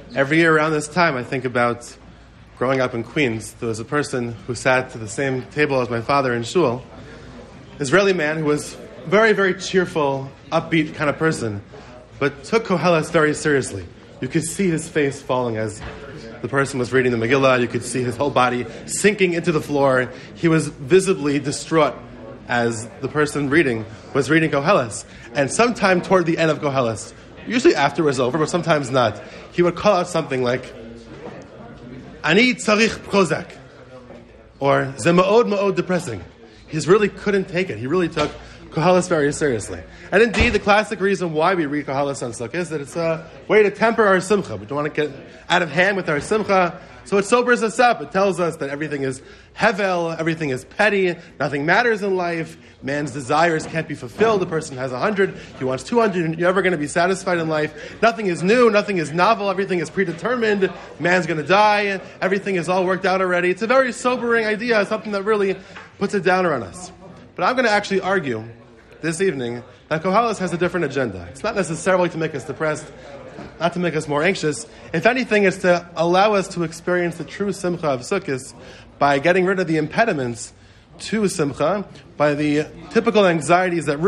Every year around this time, I think about growing up in Queens. There was a person who sat at the same table as my father in shul, an Israeli man who was very, very cheerful, upbeat kind of person, but took Koheles very seriously. You could see his face falling as the person was reading the Megillah. You could see his whole body sinking into the floor. He was visibly distraught as the person was reading Koheles. And sometime toward the end of Koheles, usually after it was over, but sometimes not, he would call out something like, Ani tzarich Prozac, or Ze ma'od ma'od depressing. He just really couldn't take it. He really took Koheles very seriously. And indeed, the classic reason why we read Koheles on Sukkot is that it's a way to temper our simcha. We don't want to get out of hand with our simcha. So it sobers us up. It tells us that everything is hevel, everything is petty, nothing matters in life. Man's desires can't be fulfilled. The person has 100, he wants 200, you're never going to be satisfied in life. Nothing is new, nothing is novel, everything is predetermined. Man's going to die, everything is all worked out already. It's a very sobering idea, something that really puts a downer on us. But I'm going to actually argue this evening that Koheles has a different agenda. It's not necessarily to make us depressed, not to make us more anxious. If anything, it's to allow us to experience the true simcha of Sukkot by getting rid of the impediments to simcha, by the typical anxieties that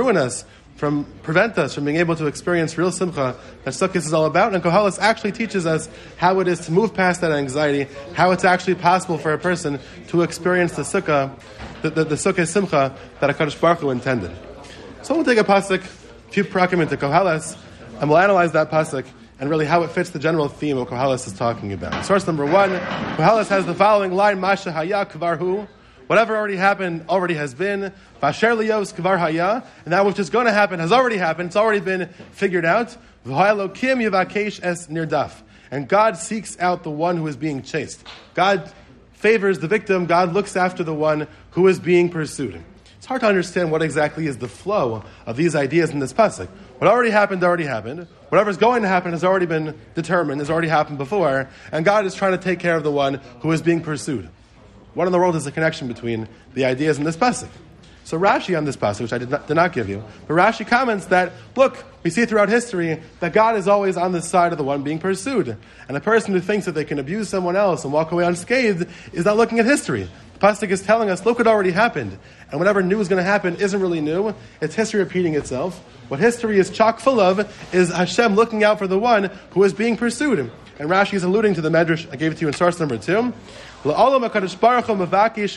prevent us from being able to experience real simcha that Sukkot is all about. And Koheles actually teaches us how it is to move past that anxiety, how it's actually possible for a person to experience the sukkah, the sukkah simcha that HaKadosh Baruch Hu intended. So we'll take a pasuk, a few prakim into Koheles, and we'll analyze that pasuk and really how it fits the general theme of Koheles is talking about. Source number 1, Koheles has the following line, Masha haya kvar hu, whatever already happened, already has been, Vasher liyos kvar haya, and that which is going to happen has already happened, it's already been figured out, V'ha'elokim yivakesh es nirdaf, and God seeks out the one who is being chased. God favors the victim, God looks after the one who is being pursued. It's hard to understand what exactly is the flow of these ideas in this pasuk. What already happened. Whatever's going to happen has already been determined, has already happened before, and God is trying to take care of the one who is being pursued. What in the world is the connection between the ideas in this pasuk? So Rashi on this pasuk, which I did not give you, but Rashi comments that, look, we see throughout history that God is always on the side of the one being pursued. And a person who thinks that they can abuse someone else and walk away unscathed is not looking at history. The pasuk is telling us, look what already happened. And whatever new is going to happen isn't really new. It's history repeating itself. What history is chock full of is Hashem looking out for the one who is being pursued. And Rashi is alluding to the medrash I gave it to you in source number 2. The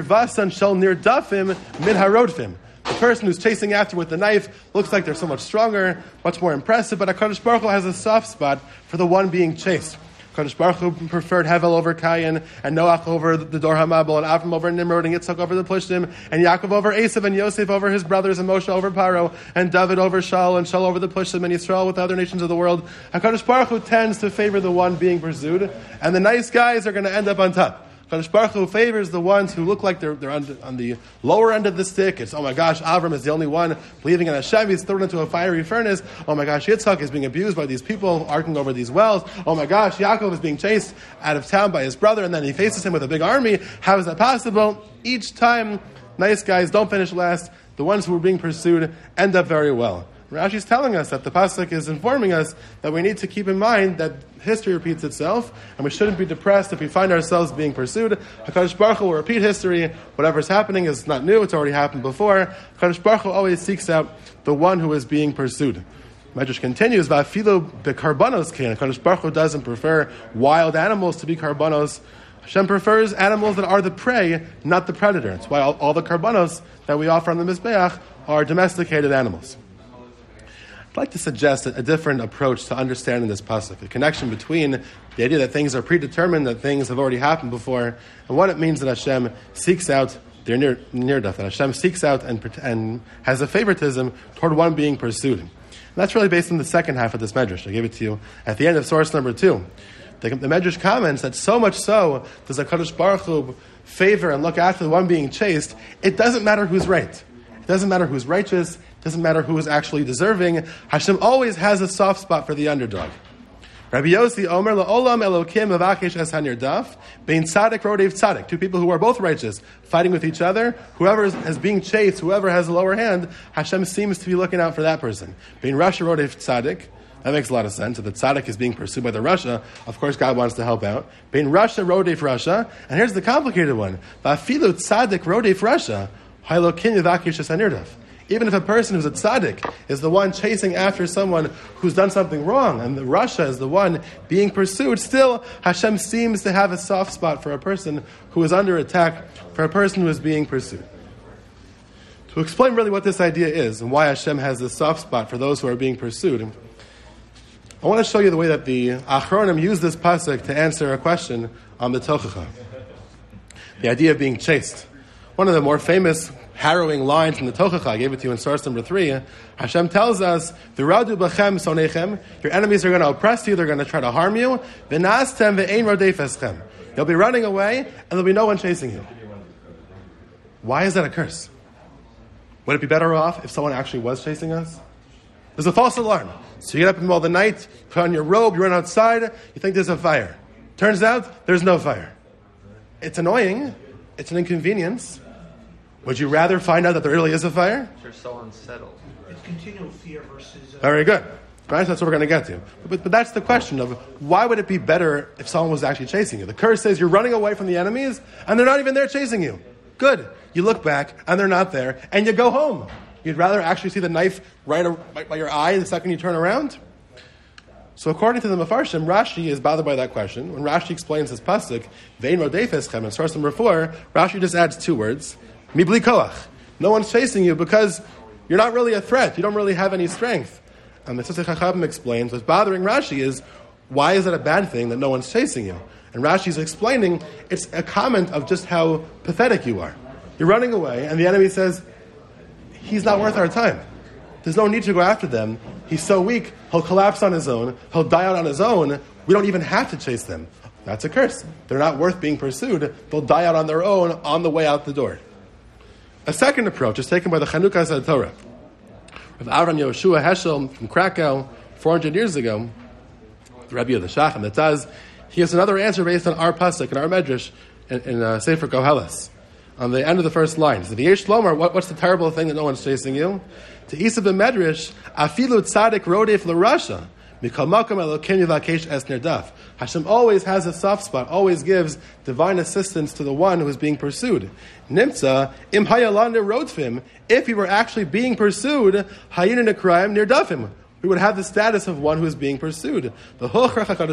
person who's chasing after with the knife looks like they're so much stronger, much more impressive, but HaKadosh Baruch Hu has a soft spot for the one being chased. HaKadosh Baruch Hu preferred Hevel over Cain, and Noach over the Dor HaMabel, and Avram over Nimrod, and Yitzchak over the Plishtim, and Yaakov over Esav, and Yosef over his brothers, and Moshe over Paro, and David over Shaul, and Shaul over the Plishtim, and Yisrael with the other nations of the world. HaKadosh Baruch Hu tends to favor the one being pursued, and the nice guys are going to end up on top. HaKadosh Baruch Hu favors the ones who look like they're on the lower end of the stick. It's, oh my gosh, Avram is the only one believing in Hashem. He's thrown into a fiery furnace. Oh my gosh, Yitzchak is being abused by these people arguing over these wells. Oh my gosh, Yaakov is being chased out of town by his brother, and then he faces him with a big army. How is that possible? Each time, nice guys don't finish last. The ones who are being pursued end up very well. Rashi is telling us that the pasuk is informing us that we need to keep in mind that history repeats itself, and we shouldn't be depressed if we find ourselves being pursued. HaKadosh Baruch Hu will repeat history. Whatever's happening is not new, it's already happened before. HaKadosh Baruch Hu always seeks out the one who is being pursued. Medrash continues, Va'afilu bekarbanos kein. HaKadosh Baruch Hu doesn't prefer wild animals to be karbanos. Hashem prefers animals that are the prey, not the predator. That's why all the karbanos that we offer on the Mizbeach are domesticated animals. I'd like to suggest a different approach to understanding this pasuk, a connection between the idea that things are predetermined, that things have already happened before, and what it means that Hashem seeks out their near death, that Hashem seeks out and has a favoritism toward one being pursued. And that's really based on the second half of this medrash. I gave it to you at the end of source number 2. The medrash comments that so much so does HaKadosh Baruch Hu favor and look after the one being chased, it doesn't matter who's right. It doesn't matter who's righteous. It doesn't matter who is actually deserving. Hashem always has a soft spot for the underdog. Rabbi Yossi Omer la'olam Elokim avakesh es hanirdaf bein tzaddik rodev tzaddik. Two people who are both righteous, fighting with each other. Whoever is being chased, whoever has a lower hand, Hashem seems to be looking out for that person. Bein rasha rodev tzaddik. That makes a lot of sense. If the tzaddik is being pursued by the Rasha, of course God wants to help out. Bein Rasha rodef Rasha, and here's the complicated one. Va'afilu tzaddik rodef Rasha, hailokin yivakish esanirdav. Even if a person who's a tzaddik is the one chasing after someone who's done something wrong, and the Rasha is the one being pursued, still Hashem seems to have a soft spot for a person who is under attack, for a person who is being pursued. To explain really what this idea is and why Hashem has this soft spot for those who are being pursued, I want to show you the way that the Achronim use this pasuk to answer a question on the Tochacha. The idea of being chased. One of the more famous, harrowing lines in the Tochacha, I gave it to you in source number 3, Hashem tells us, V'radu b'chem sonechem, your enemies are going to oppress you, they're going to try to harm you, v'nastem v'ein rodef eschem. You'll be running away, and there'll be no one chasing you. Why is that a curse? Would it be better off if someone actually was chasing us? There's a false alarm. So you get up in the middle of the night, put on your robe, you run outside, you think there's a fire. Turns out, there's no fire. It's annoying. It's an inconvenience. Would you rather find out that there really is a fire? You're so unsettled. It's continual fear versus... Very good. Right? That's what we're going to get to. But that's the question of why would it be better if someone was actually chasing you? The curse says you're running away from the enemies, and they're not even there chasing you. Good. You look back, and they're not there, and you go home. You'd rather actually see the knife right by your eye the second you turn around? So according to the Mefarshim, Rashi is bothered by that question. When Rashi explains his pasuk, Vein rodef eschem, in source number 4, Rashi just adds 2 words, Mibli koach. No one's chasing you because you're not really a threat. You don't really have any strength. And the Tzitz Chachamim explains what's bothering Rashi is, why is it a bad thing that no one's chasing you? And Rashi's explaining, it's a comment of just how pathetic you are. You're running away, and the enemy says, he's not worth our time. There's no need to go after them. He's so weak, he'll collapse on his own, he'll die out on his own. We don't even have to chase them. That's a curse. They're not worth being pursued. They'll die out on their own on the way out the door. A second approach is taken by the Chanukas Torah. Rav Avram Yehoshua Heschel from Krakow, 400 years ago, the Rebbe of the Shach and the Taz, he has another answer based on our pasuk and our medrash in Sefer Koheles. On the end of the first line, so the Yesh Lomar, what's the terrible thing that no one's chasing you? To Isa b'Medrash, afilu tzadik rodef l'rasha, mikol makom elokim yivakesh es nerdaf. Hashem always has a soft spot, always gives divine assistance to the one who is being pursued. Nimtza im hayalanda rodfim. If he were actually being pursued, hayinu nekrayim nirdafim. We would have the status of one who is being pursued. Once we have the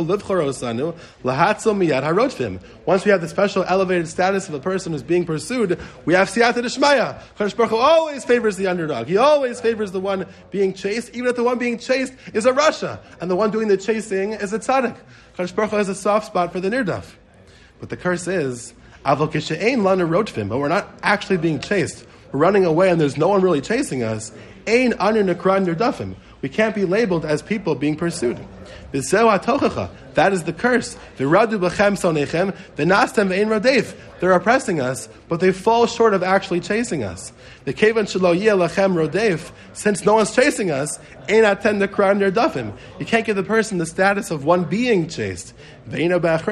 special elevated status of a person who is being pursued, we have siyata d'shmaya. Kadosh Baruch Hu always favors the underdog. He always favors the one being chased, even if the one being chased is a Rasha, and the one doing the chasing is a tzaddik. Kadosh Baruch Hu has a soft spot for the nirdaf. But the curse is, but we're not actually being chased. We're running away and there's no one really chasing us. Ein anu nekran nirdafim. We can't be labeled as people being pursued. That is the curse. They're oppressing us, but they fall short of actually chasing us. Since no one's chasing us, you can't give the person the status of one being chased. Very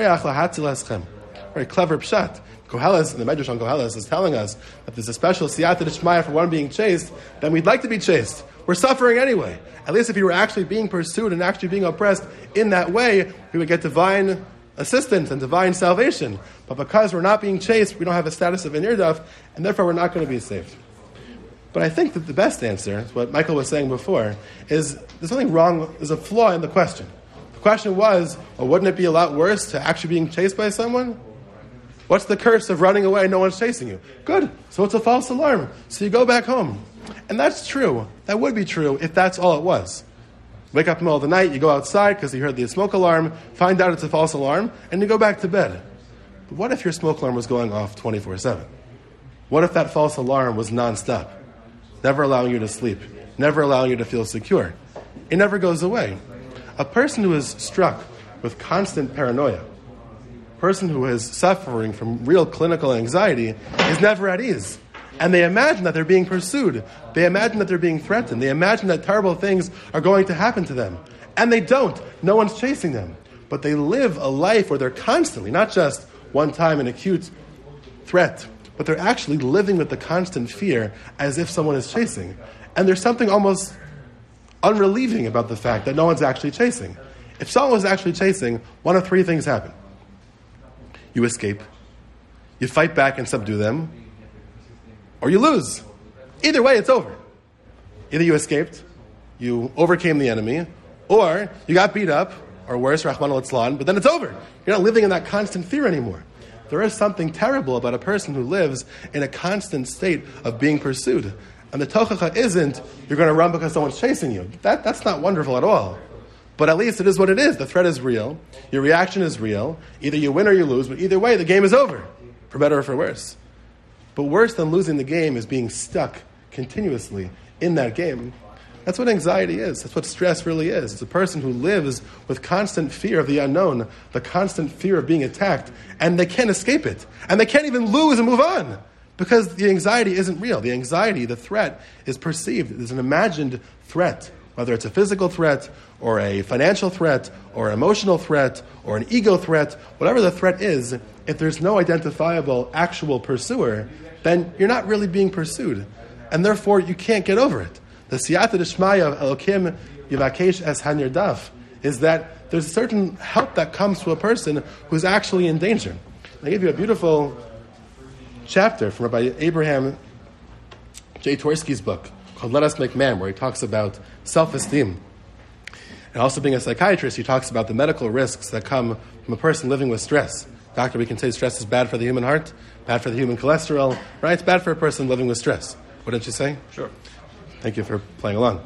clever pshat. Koheles, the Medrash on Koheles, is telling us that there's a special siyata d'shmaya for one being chased, then we'd like to be chased. We're suffering anyway. At least if you were actually being pursued and actually being oppressed in that way, we would get divine assistance and divine salvation. But because we're not being chased, we don't have a status of an irdaf, and therefore we're not going to be saved. But I think that the best answer, what Michael was saying before, is there's something wrong, there's a flaw in the question. The question was, well, wouldn't it be a lot worse to actually being chased by someone? What's the curse of running away and no one's chasing you? Good. So it's a false alarm. So you go back home. And that's true. That would be true if that's all it was. Wake up in the middle of the night, you go outside because you heard the smoke alarm, find out it's a false alarm, and you go back to bed. But what if your smoke alarm was going off 24/7? What if that false alarm was nonstop? Never allowing you to sleep. Never allowing you to feel secure. It never goes away. A person who is struck with constant paranoia, person who is suffering from real clinical anxiety, is never at ease. And they imagine that they're being pursued. They imagine that they're being threatened. They imagine that terrible things are going to happen to them. And they don't. No one's chasing them. But they live a life where they're constantly, not just one time an acute threat, but they're actually living with the constant fear as if someone is chasing. And there's something almost unrelieving about the fact that no one's actually chasing. If someone was actually chasing, one of three things happen. You escape, you fight back and subdue them, or you lose. Either way, it's over. Either you escaped, you overcame the enemy, or you got beat up, or worse, Rahman al-Islan, but then it's over. You're not living in that constant fear anymore. There is something terrible about a person who lives in a constant state of being pursued. And the tochacha isn't, you're going to run because someone's chasing you. That's not wonderful at all. But at least it is what it is. The threat is real. Your reaction is real. Either you win or you lose, but either way, the game is over, for better or for worse. But worse than losing the game is being stuck continuously in that game. That's what anxiety is. That's what stress really is. It's a person who lives with constant fear of the unknown, the constant fear of being attacked, and they can't escape it. And they can't even lose and move on because the anxiety isn't real. The anxiety, the threat, is perceived. There's an imagined threat, whether it's a physical threat or a financial threat or an emotional threat or an ego threat, whatever the threat is, if there's no identifiable actual pursuer, then you're not really being pursued. And therefore, you can't get over it. The siyata d'shmaya of Elokim Yivakesh Es Hanirdaf is that there's a certain help that comes to a person who's actually in danger. I give you a beautiful chapter from Rabbi Abraham J. Twersky's book called Let Us Make Man, where he talks about self-esteem. And also being a psychiatrist, he talks about the medical risks that come from a person living with stress. Doctor, we can say stress is bad for the human heart, bad for the human cholesterol, right? It's bad for a person living with stress. What did you say? Sure. Thank you for playing along.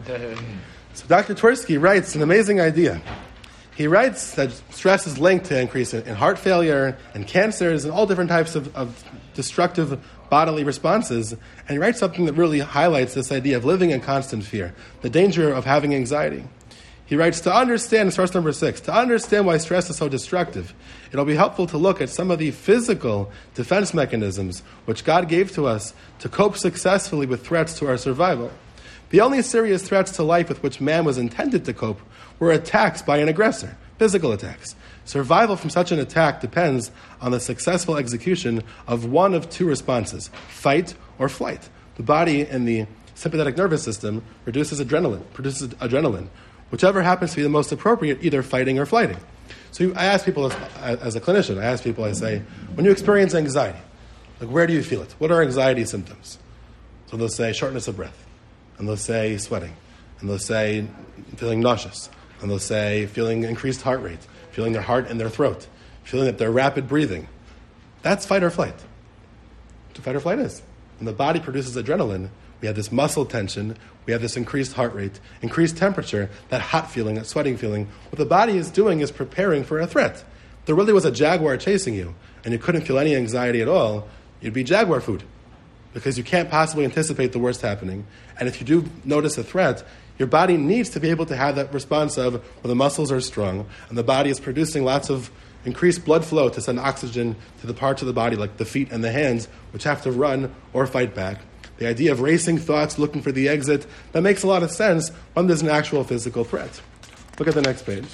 So Dr. Twersky writes an amazing idea. He writes that stress is linked to increase in heart failure and cancers and all different types of destructive bodily responses. And he writes something that really highlights this idea of living in constant fear, the danger of having anxiety. He writes, to understand, source number 6, to understand why stress is so destructive, it'll be helpful to look at some of the physical defense mechanisms which God gave to us to cope successfully with threats to our survival. The only serious threats to life with which man was intended to cope were attacks by an aggressor, physical attacks. Survival from such an attack depends on the successful execution of one of two responses, fight or flight. The body in the sympathetic nervous system produces adrenaline. Whichever happens to be the most appropriate, either fighting or flighting. So I ask people, as a clinician, I say, when you experience anxiety, like where do you feel it? What are anxiety symptoms? So they'll say shortness of breath. And they'll say sweating, and they'll say feeling nauseous, and they'll say feeling increased heart rate, feeling their heart in their throat, feeling that they're rapid breathing. That's fight or flight. That's what fight or flight is. When the body produces adrenaline, we have this muscle tension, we have this increased heart rate, increased temperature, that hot feeling, that sweating feeling. What the body is doing is preparing for a threat. If there really was a jaguar chasing you, and you couldn't feel any anxiety at all, you'd be jaguar food. Because you can't possibly anticipate the worst happening. And if you do notice a threat, your body needs to be able to have that response of, well, the muscles are strong, and the body is producing lots of increased blood flow to send oxygen to the parts of the body, like the feet and the hands, which have to run or fight back. The idea of racing thoughts, looking for the exit, that makes a lot of sense when there's an actual physical threat. Look at the next page.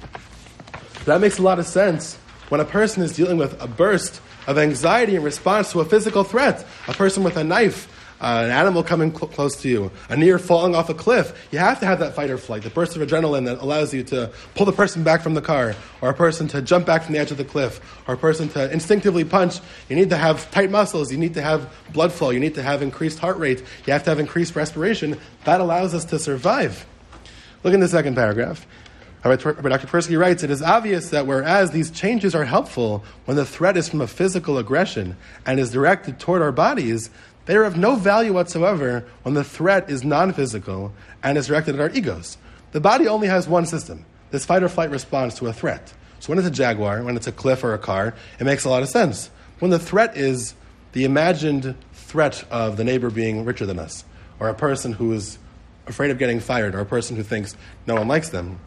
That makes a lot of sense when a person is dealing with a burst of anxiety in response to a physical threat. A person with a knife, an animal coming close to you, a near falling off a cliff. You have to have that fight or flight, the burst of adrenaline that allows you to pull the person back from the car, or a person to jump back from the edge of the cliff, or a person to instinctively punch. You need to have tight muscles. You need to have blood flow. You need to have increased heart rate. You have to have increased respiration. That allows us to survive. Look in the second paragraph. Dr. Twersky writes, it is obvious that whereas these changes are helpful when the threat is from a physical aggression and is directed toward our bodies, they are of no value whatsoever when the threat is non-physical and is directed at our egos. The body only has one system, this fight or flight response to a threat. So when it's a jaguar, when it's a cliff or a car, it makes a lot of sense. When the threat is the imagined threat of the neighbor being richer than us, or a person who is afraid of getting fired, or a person who thinks no one likes them,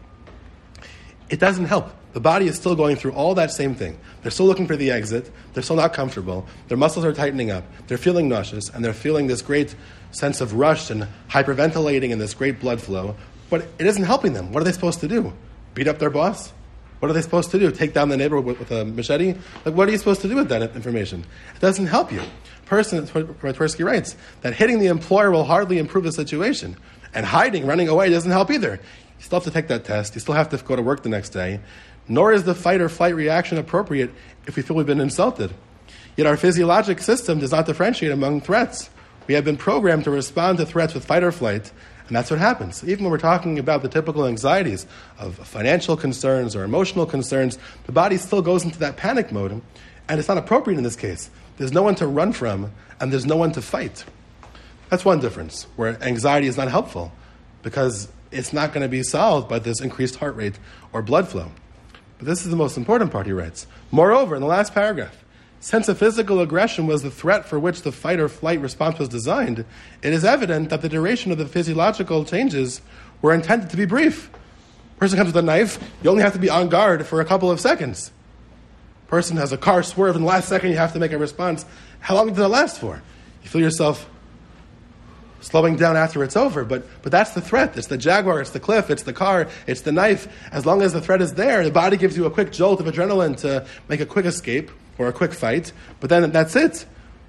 it doesn't help. The body is still going through all that same thing. They're still looking for the exit. They're still not comfortable. Their muscles are tightening up. They're feeling nauseous, and they're feeling this great sense of rush and hyperventilating and this great blood flow. But it isn't helping them. What are they supposed to do? Beat up their boss? What are they supposed to do? Take down the neighbor with a machete? Like, what are you supposed to do with that information? It doesn't help you. Twersky writes that hitting the employer will hardly improve the situation. And hiding, running away doesn't help either. You still have to take that test. You still have to go to work the next day. Nor is the fight or flight reaction appropriate if we feel we've been insulted. Yet our physiologic system does not differentiate among threats. We have been programmed to respond to threats with fight or flight, and that's what happens. Even when we're talking about the typical anxieties of financial concerns or emotional concerns, the body still goes into that panic mode, and it's not appropriate in this case. There's no one to run from, and there's no one to fight. That's one difference, where anxiety is not helpful, because it's not going to be solved by this increased heart rate or blood flow. But this is the most important part, he writes. Moreover, in the last paragraph, since a physical aggression was the threat for which the fight or flight response was designed, it is evident that the duration of the physiological changes were intended to be brief. Person comes with a knife, you only have to be on guard for a couple of seconds. Person has a car swerve, in the last second you have to make a response. How long did it last for? You feel yourself slowing down after it's over, but that's the threat. It's the jaguar, it's the cliff, it's the car, it's the knife. As long as the threat is there, the body gives you a quick jolt of adrenaline to make a quick escape or a quick fight, but then that's it.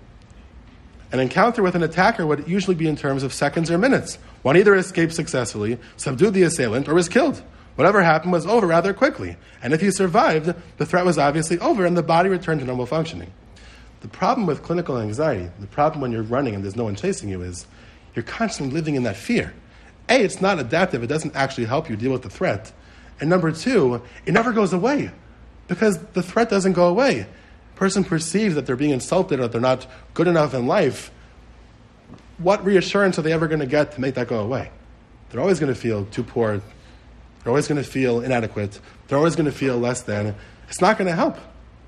An encounter with an attacker would usually be in terms of seconds or minutes. One either escaped successfully, subdued the assailant, or was killed. Whatever happened was over rather quickly. And if you survived, the threat was obviously over and the body returned to normal functioning. The problem with clinical anxiety, the problem when you're running and there's no one chasing you is you're constantly living in that fear. A, it's not adaptive. It doesn't actually help you deal with the threat. And number two, it never goes away because the threat doesn't go away. Person perceives that they're being insulted or they're not good enough in life. What reassurance are they ever going to get to make that go away? They're always going to feel too poor. They're always going to feel inadequate. They're always going to feel less than. It's not going to help.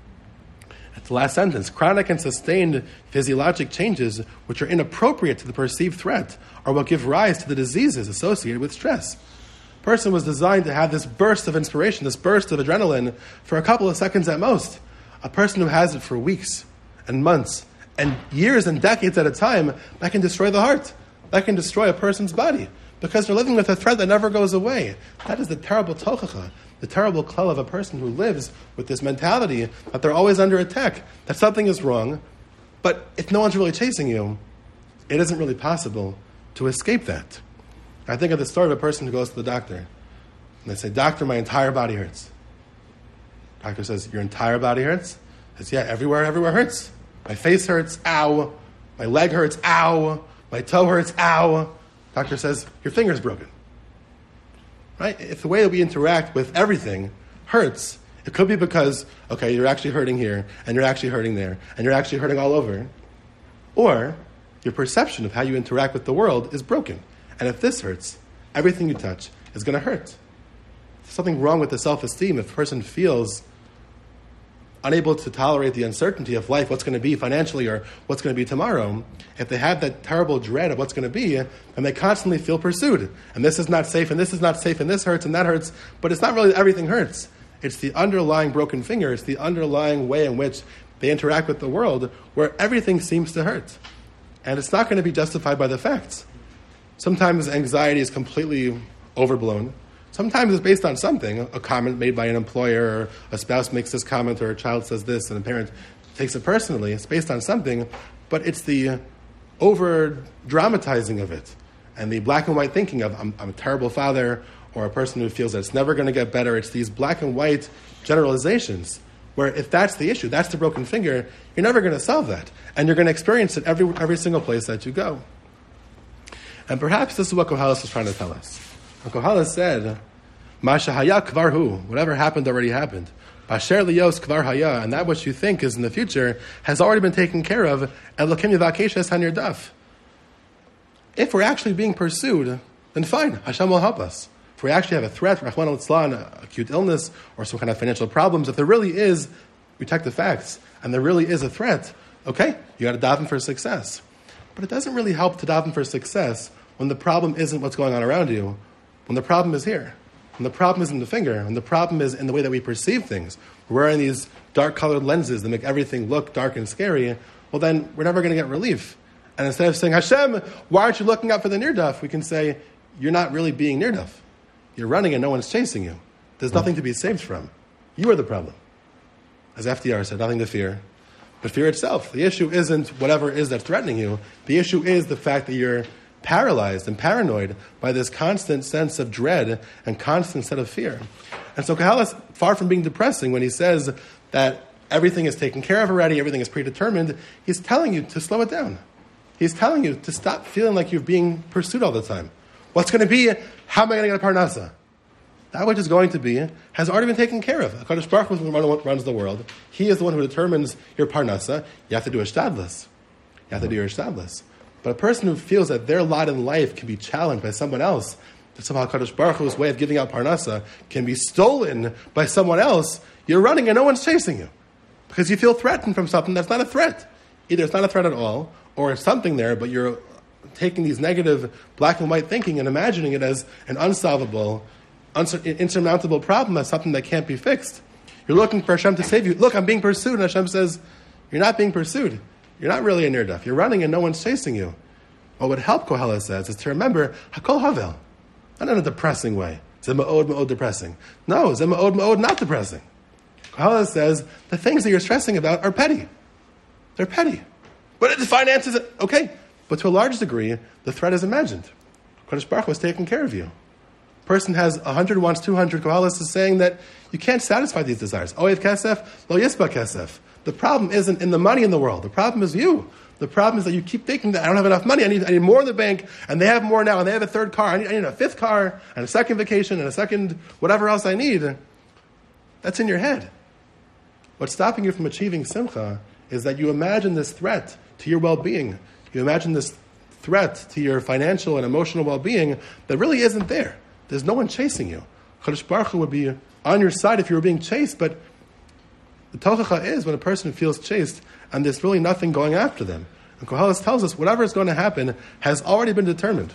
At the last sentence, chronic and sustained physiologic changes which are inappropriate to the perceived threat are what give rise to the diseases associated with stress. Person was designed to have this burst of inspiration, this burst of adrenaline for a couple of seconds at most. A person who has it for weeks and months and years and decades at a time, that can destroy the heart. That can destroy a person's body because they're living with a threat that never goes away. That is the terrible tochacha, the terrible klal of a person who lives with this mentality that they're always under attack, that something is wrong, but if no one's really chasing you, it isn't really possible to escape that. I think of the story of a person who goes to the doctor, and they say, "Doctor, my entire body hurts." Doctor says, "Your entire body hurts?" He says, "Yeah, everywhere hurts. My face hurts, ow. My leg hurts, ow. My toe hurts, ow." Doctor says, "Your finger's broken." Right? If the way that we interact with everything hurts, it could be because, okay, you're actually hurting here, and you're actually hurting there, and you're actually hurting all over. Or your perception of how you interact with the world is broken. And if this hurts, everything you touch is going to hurt. There's something wrong with the self-esteem if a person feels unable to tolerate the uncertainty of life, what's going to be financially or what's going to be tomorrow. If they have that terrible dread of what's going to be, and they constantly feel pursued. And this is not safe, and this is not safe, and this hurts, and that hurts. But it's not really that everything hurts. It's the underlying broken finger. It's the underlying way in which they interact with the world where everything seems to hurt. And it's not going to be justified by the facts. Sometimes anxiety is completely overblown. Sometimes it's based on something, a comment made by an employer, or a spouse makes this comment, or a child says this, and a parent takes it personally. It's based on something, but it's the over-dramatizing of it, and the black and white thinking of, I'm a terrible father, or a person who feels that it's never going to get better. It's these black and white generalizations, where if that's the issue, that's the broken finger, you're never going to solve that, and you're going to experience it every single place that you go. And perhaps this is what Koheles is trying to tell us. Koheles said, "Masha haya kvar hu," whatever happened already happened. Basher liyos kvar haya, and that which you think is in the future has already been taken care of. Elokim yivakeshes hanirdaf. If we're actually being pursued, then fine, Hashem will help us. If we actually have a threat, Rahman al-Islah, an acute illness, or some kind of financial problems, if there really is, we check the facts, and there really is a threat, okay, you got to daven for success. But it doesn't really help to daven for success when the problem isn't what's going on around you, when the problem is here, when the problem is in the finger, when the problem is in the way that we perceive things. We're wearing these dark-colored lenses that make everything look dark and scary, well then, we're never going to get relief. And instead of saying, "Hashem, why aren't you looking out for the nirdaf?" we can say, "You're not really being nirdaf. You're running and no one's chasing you. There's nothing to be saved from. You are the problem." As FDR said, nothing to fear, but fear itself. The issue isn't whatever it is that's threatening you. The issue is the fact that you're paralyzed and paranoid by this constant sense of dread and constant set of fear. And so Koheles, far from being depressing when he says that everything is taken care of already, everything is predetermined, he's telling you to slow it down. He's telling you to stop feeling like you're being pursued all the time. What's going to be? How am I going to get a parnasa? That which is going to be has already been taken care of. HaKadosh Baruch Hu is the one who runs the world. He is the one who determines your parnasa. You have to do a shtadlis. You have to do your shtadlis. But a person who feels that their lot in life can be challenged by someone else, that somehow HaKadosh Baruch Hu's way of giving out parnasa can be stolen by someone else, you're running and no one's chasing you. Because you feel threatened from something that's not a threat. Either it's not a threat at all, or it's something there, but you're taking these negative black and white thinking and imagining it as an unsolvable, insurmountable problem, as something that can't be fixed. You're looking for Hashem to save you. Look, I'm being pursued. And Hashem says, you're not being pursued. You're not really a nirdaf. You're running and no one's chasing you. What would help, Koheles says, is to remember, Hakol Havel. Not in a depressing way. Zeh depressing. No, Zeh not depressing. Koheles says, the things that you're stressing about are petty. They're petty. But the finances, okay. But to a large degree, the threat is imagined. Kodesh Baruch Hu is taking care of you. Person has 100, wants 200. Koheles is saying that you can't satisfy these desires. Oyev kesef, lo yisba kesef. The problem isn't in the money in the world. The problem is you. The problem is that you keep thinking that I don't have enough money. I need more in the bank, and they have more now, and they have a third car. I need a fifth car, and a second vacation, and a second whatever else I need. That's in your head. What's stopping you from achieving simcha is that you imagine this threat to your well-being. You imagine this threat to your financial and emotional well-being that really isn't there. There's no one chasing you. Chodesh Baruch Hu would be on your side if you were being chased, but the tochacha is when a person feels chased and there's really nothing going after them. And Koheles tells us whatever is going to happen has already been determined.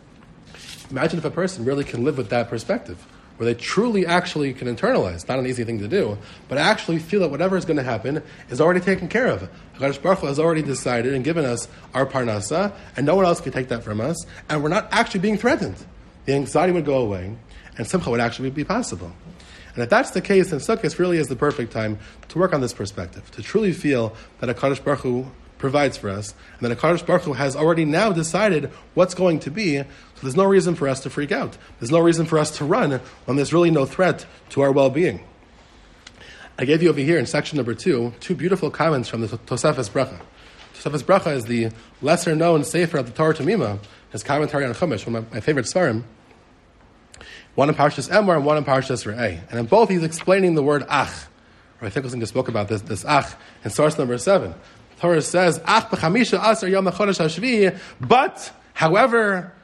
Imagine if a person really can live with that perspective, where they truly actually can internalize, not an easy thing to do, but actually feel that whatever is going to happen is already taken care of. HaKadosh Baruch Hu has already decided and given us our parnasa, and no one else can take that from us, and we're not actually being threatened. The anxiety would go away, and simcha would actually be possible. And if that's the case, then Sukkot really is the perfect time to work on this perspective, to truly feel that HaKadosh Baruch Hu provides for us, and that HaKadosh Baruch Hu has already now decided what's going to be, so there's no reason for us to freak out. There's no reason for us to run when there's really no threat to our well-being. I gave you over here in section number 2, 2 beautiful comments from the Tosefes Bracha. Tosefes Bracha is the lesser-known sefer of the Torah Tamima, his commentary on Chumash, one of my favorite svarim. One in Parshas Emor and one in Parshas Re'eh. And in both he's explaining the word ach. Or I think we spoke about this ach in source number 7. The Torah says, ach b'chamisha asar yom chodesh hashvi, but, however,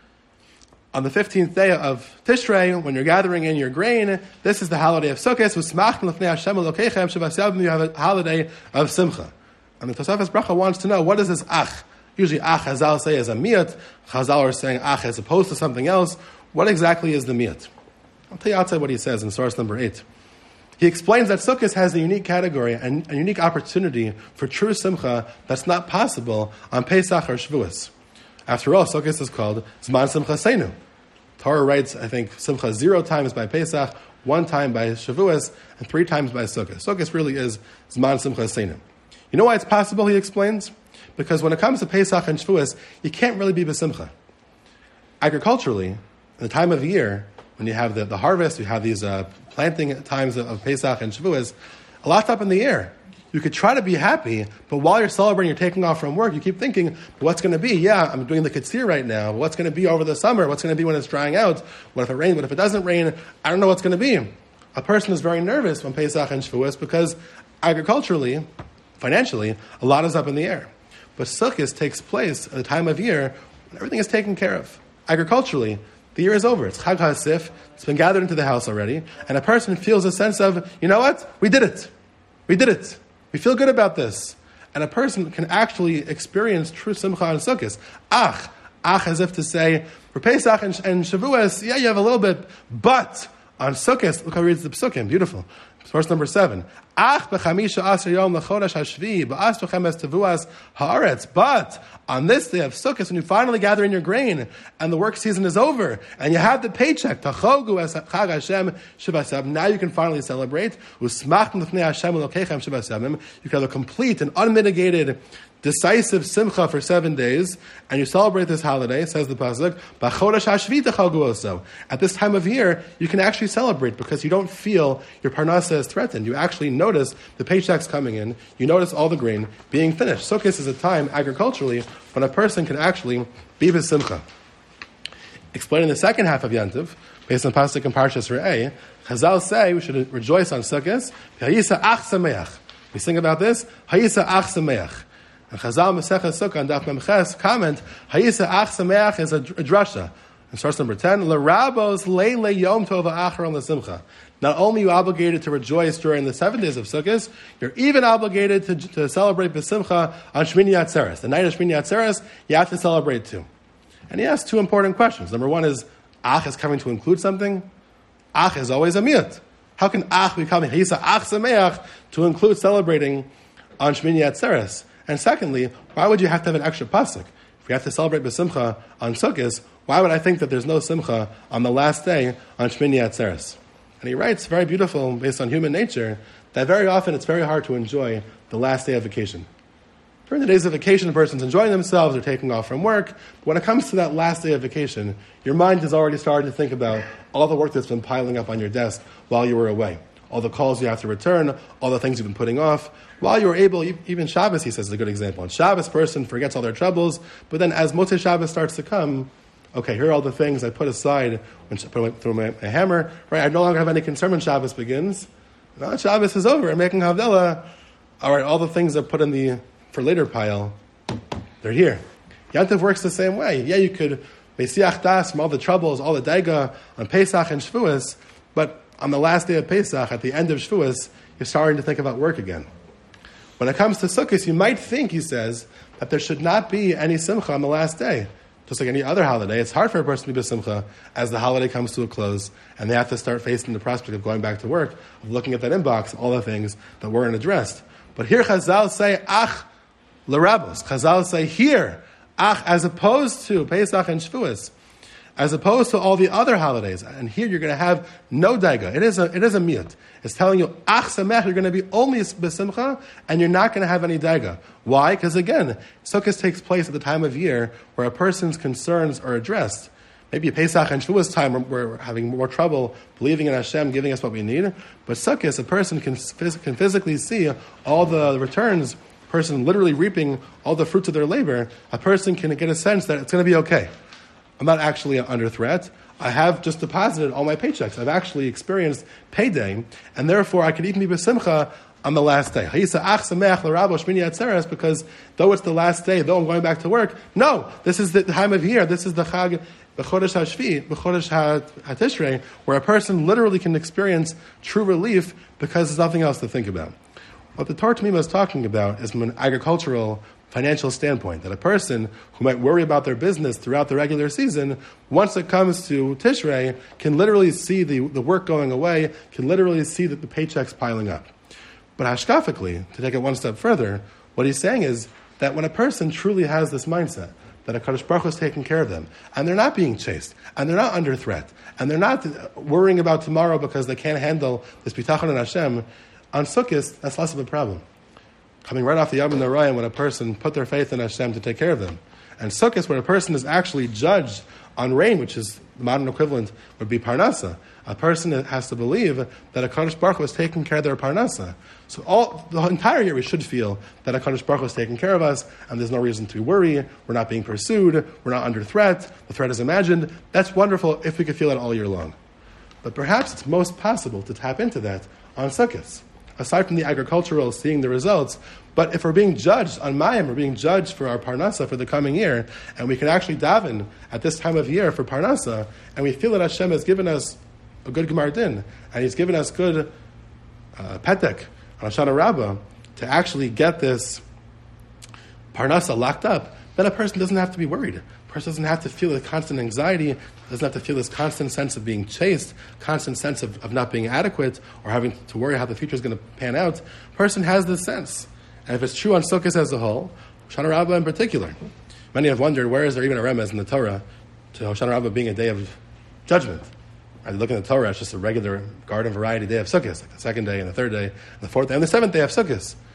on the 15th day of Tishrei, when you're gathering in your grain, this is the holiday of Sukkot, u'smachtem l'fnei Hashem Elokeichem, shebasavim, you have a holiday of Simcha. And the Tosefes Bracha wants to know, what is this ach? Usually ach, Chazal say, is a miyat. Chazal are saying ach as opposed to something else. What exactly is the miyat? I'll tell you outside what he says in source number 8. He explains that Sukkot has a unique category and a unique opportunity for true simcha that's not possible on Pesach or Shavuos. After all, Sukkot is called Zman Simcha Seinu. Torah writes, I think, simcha 0 times by Pesach, 1 time by Shavuos, and 3 times by Sukkot. Sukkot really is Zman Simcha Seinu. You know why it's possible, he explains? Because when it comes to Pesach and Shavuos, you can't really be b'simcha. Agriculturally, in the time of year, when you have the harvest, you have these planting times of Pesach and Shavuos, a lot's up in the air. You could try to be happy, but while you're celebrating, you're taking off from work, you keep thinking, what's going to be? Yeah, I'm doing the Ketzir right now. What's going to be over the summer? What's going to be when it's drying out? What if it rains? What if it doesn't rain? I don't know what's going to be. A person is very nervous when Pesach and Shavuos because agriculturally, financially, a lot is up in the air. But Sukkot takes place at a time of year when everything is taken care of. Agriculturally, the year is over. It's Chag HaSif. It's been gathered into the house already. And a person feels a sense of, you know what? We did it. We did it. We feel good about this. And a person can actually experience true simcha on Sukkot. Ach as if to say, for Pesach and Shavuos, yeah, you have a little bit. But on Sukkot, look how he reads the Psukim. Beautiful. Source number 7. Ach b'chamisha asar yom l'chodesh hashvi ba'as b'chem es tevuas haaretz. But on this day of Sukkot, when you finally gather in your grain and the work season is over and you have the paycheck, tachogu es chag Hashem shivasem. Now you can finally celebrate. Usmachtem l'fnei Hashem elokeichem shivasem. You can have a complete and unmitigated decisive simcha for 7 days, and you celebrate this holiday, says the pasuk, B'chodesh hashvita chalgu oso. At this time of year, you can actually celebrate because you don't feel your parnasa is threatened. You actually notice the paychecks coming in. You notice all the grain being finished. Sukkot is a time, agriculturally, when a person can actually be b'simcha. Explaining the second half of Yantiv, based on pasuk and Parshas Re'eh, Chazal say we should rejoice on Sukkot. Hayisa ach sameach. We sing about this. Hayisa ach sameach. And Chazal Masechet Sukkah and Daf Memches comment, Hayisa ach sameach is a drasha. In source number 10, L'rabos leile yom tov ha'acharon l'simcha. Not only are you obligated to rejoice during the 7 days of Sukkot, you're even obligated to celebrate b'simcha on Shmini Atzeres. The night of Shmini Atzeres, you have to celebrate too. And he asks two important questions. Number one is, ach is coming to include something? Ach is always a miyut. How can ach become Hayisa ach sameach to include celebrating on Shmini Atzeres? And secondly, why would you have to have an extra pasuk? If you have to celebrate b'simcha on Sukkot, why would I think that there's no simcha on the last day on Shmini Atzeres? And he writes, very beautiful, based on human nature, that very often it's very hard to enjoy the last day of vacation. During the days of vacation, a person's enjoying themselves or taking off from work. But when it comes to that last day of vacation, your mind has already started to think about all the work that's been piling up on your desk while you were away. All the calls you have to return, all the things you've been putting off. While you were able, even Shabbos, he says, is a good example. On Shabbos, person forgets all their troubles, but then as Motzei Shabbos starts to come, okay, here are all the things I put aside when I put through my hammer. Right, I no longer have any concern when Shabbos begins. Now Shabbos is over, I'm making Havdalah. All right, all the things I put in the for later pile, they're here. Yantiv works the same way. Yeah, you could Mesiach Das from all the troubles, all the daiga on Pesach and Shavuos, but on the last day of Pesach, at the end of Shavuos, you're starting to think about work again. When it comes to Sukkot, you might think, he says, that there should not be any simcha on the last day. Just like any other holiday, it's hard for a person to be b'simcha as the holiday comes to a close and they have to start facing the prospect of going back to work, of looking at that inbox, all the things that weren't addressed. But here Chazal say, ach, l'rabos. Chazal say here, ach, as opposed to Pesach and Shavuos, as opposed to all the other holidays. And here you're going to have no daiga. It is a miyut. It's telling you, ach samech, you're going to be only b'simcha, and you're not going to have any daiga. Why? Because again, Sukkot takes place at the time of year where a person's concerns are addressed. Maybe Pesach and Shavuos time we're having more trouble believing in Hashem, giving us what we need. But Sukkot, a person can physically see all the returns, a person literally reaping all the fruits of their labor. A person can get a sense that it's going to be okay. I'm not actually under threat. I have just deposited all my paychecks. I've actually experienced payday, and therefore I can even be b'simcha on the last day. Because though it's the last day, though I'm going back to work, no, this is the time of year. This is the Chag B'chodesh HaShvi, B'chodesh HaTishrei, where a person literally can experience true relief because there's nothing else to think about. What the Torah Tamima is talking about is from an agricultural, financial standpoint, that a person who might worry about their business throughout the regular season, once it comes to Tishrei, can literally see the work going away, can literally see that the paychecks piling up. But hashkafically, to take it one step further, what he's saying is that when a person truly has this mindset, that HaKadosh Baruch Hu is taking care of them, and they're not being chased, and they're not under threat, and they're not worrying about tomorrow because they can't handle this bitachon in Hashem, on Sukkot, that's less of a problem. Coming right off the Yom Norayim, when a person put their faith in Hashem to take care of them. And Sukkot, when a person is actually judged on rain, which is the modern equivalent would be Parnasa, a person has to believe that HaKadosh Baruch Hu is taking care of their Parnasa. So the entire year we should feel that HaKadosh Baruch Hu is taking care of us, and there's no reason to worry, we're not being pursued, we're not under threat, the threat is imagined. That's wonderful if we could feel that all year long. But perhaps it's most possible to tap into that on Sukkot. Aside from the agricultural, seeing the results, but if we're being judged on Mayim, we're being judged for our Parnasa for the coming year, and we can actually daven at this time of year for Parnasa, and we feel that Hashem has given us a good Gemar Din, and He's given us good Petek on Hoshana Rabbah to actually get this Parnasa locked up, then a person doesn't have to be worried. A person doesn't have to feel the constant anxiety, doesn't have to feel this constant sense of being chased, constant sense of not being adequate, or having to worry how the future is going to pan out. A person has this sense. And if it's true on Sukkot as a whole, Hoshana Rabbah in particular, many have wondered, where is there even a remez in the Torah to Hoshana Rabbah being a day of judgment? I look in the Torah, it's just a regular garden variety day of Sukkot, like the second day and the third day, and the fourth day and the seventh day of Sukkot.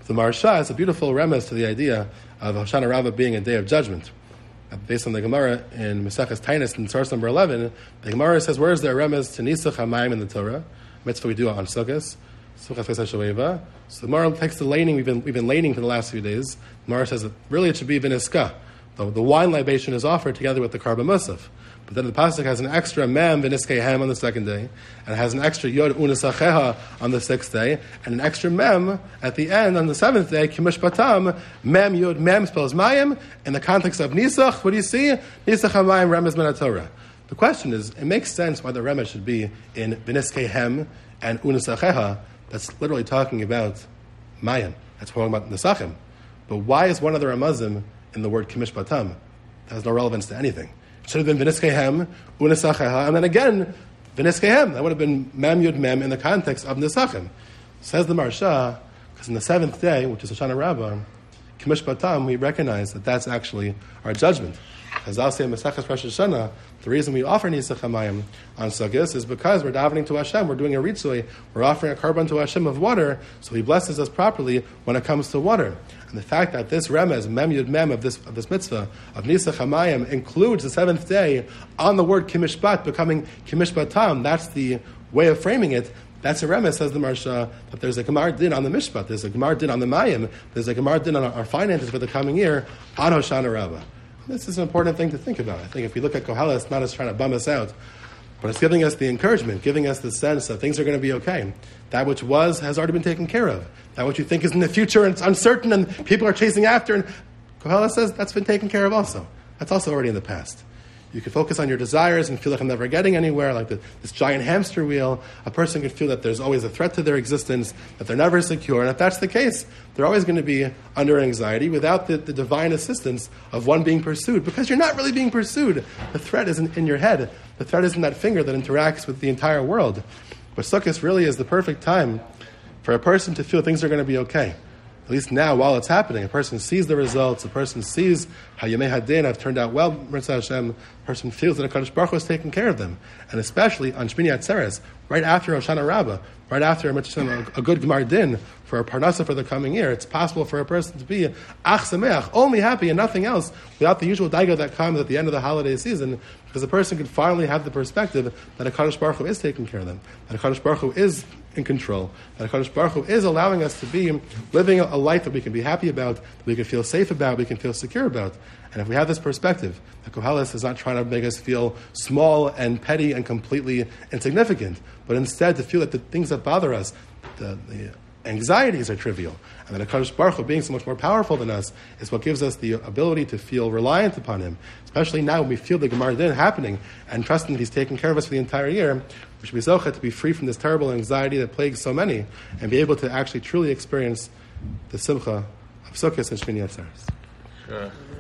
The Maharsha is a beautiful remez to the idea of Hoshana Rabbah being a day of judgment. Based on the Gemara in Maseches Tainus in source number 11, the Gemara says, where is there a remez to Nisach HaMayim in the Torah? Mitzvah we do on Sukkot. So the Gemara takes the laning we've been laning for the last few days. The Gemara says that really it should be viniska. The wine libation is offered together with the karban musaf. But then the pasuk has an extra mem viniskei hem on the second day, and it has an extra yod unasacheha on the sixth day, and an extra mem at the end on the seventh day, kimish batam, mem yod mem spells mayim. In the context of nisach, what do you see? Nisach hamayim remez min Torah. The question is, it makes sense why the remez should be in viniskei hem and unasacheha. That's literally talking about mayim. That's talking about nesachim. But why is one other ramazim in the word kimish batam? That has no relevance to anything. It should have been v'niskehem, unesacheha, and then again, v'niskehem. That would have been mem yud mem in the context of nesachim. Says the Maharsha, because in the seventh day, which is Hoshana Rabbah, kimish batam, we recognize that that's actually our judgment. As I'll say in Maseches Rosh Hashanah, the reason we offer Nisach HaMayim on Sukkot is because we're davening to Hashem, we're doing a ritzui, we're offering a karban to Hashem of water, so He blesses us properly when it comes to water. And the fact that this remez, mem yud mem of this mitzvah, of Nisach HaMayim, includes the seventh day on the word kimishpat, becoming kimishbatam, that's the way of framing it. That's a remez, says the Maharsha, that there's a Gemar din on the Mishpat, there's a Gemar din on the Mayim, there's a Gemar din on our finances for the coming year on Hoshana Rabbah. This is an important thing to think about. I think if we look at Koheles, it's not as trying to bum us out, but it's giving us the encouragement, giving us the sense that things are going to be okay. That which was has already been taken care of. That which you think is in the future and it's uncertain and people are chasing after, and Koheles says that's been taken care of also. That's also already in the past. You can focus on your desires and feel like I'm never getting anywhere, like this giant hamster wheel. A person can feel that there's always a threat to their existence, that they're never secure. And if that's the case, they're always going to be under anxiety without the divine assistance of one being pursued. Because you're not really being pursued. The threat isn't in your head. The threat isn't that finger that interacts with the entire world. But Sukkot really is the perfect time for a person to feel things are going to be okay. At least now, while it's happening, a person sees the results, a person sees how Yemei Hadin have turned out well, Mitzvah Hashem, a person feels that HaKadosh Baruch Hu is taking care of them. And especially on Shmini Atzeres, right after Hoshana Rabbah, right after a good Gemar Din for a Parnasa for the coming year, it's possible for a person to be Ach Sameach, only happy and nothing else, without the usual daiga that comes at the end of the holiday season, because a person can finally have the perspective that HaKadosh Baruch Hu is taking care of them, that HaKadosh Baruch Hu is in control, that HaKadosh Baruch Hu is allowing us to be living a life that we can be happy about, that we can feel safe about, we can feel secure about. And if we have this perspective, the Koheles is not trying to make us feel small and petty and completely insignificant, but instead to feel that the things that bother us, the anxieties are trivial, and that HaKadosh Baruch Hu, being so much more powerful than us, is what gives us the ability to feel reliant upon Him. Especially now when we feel the Gemar Din happening and trusting that He's taking care of us for the entire year, we should be zochet to be free from this terrible anxiety that plagues so many, and be able to actually truly experience the simcha of Sukkot and Shmini Atzeres. Sure.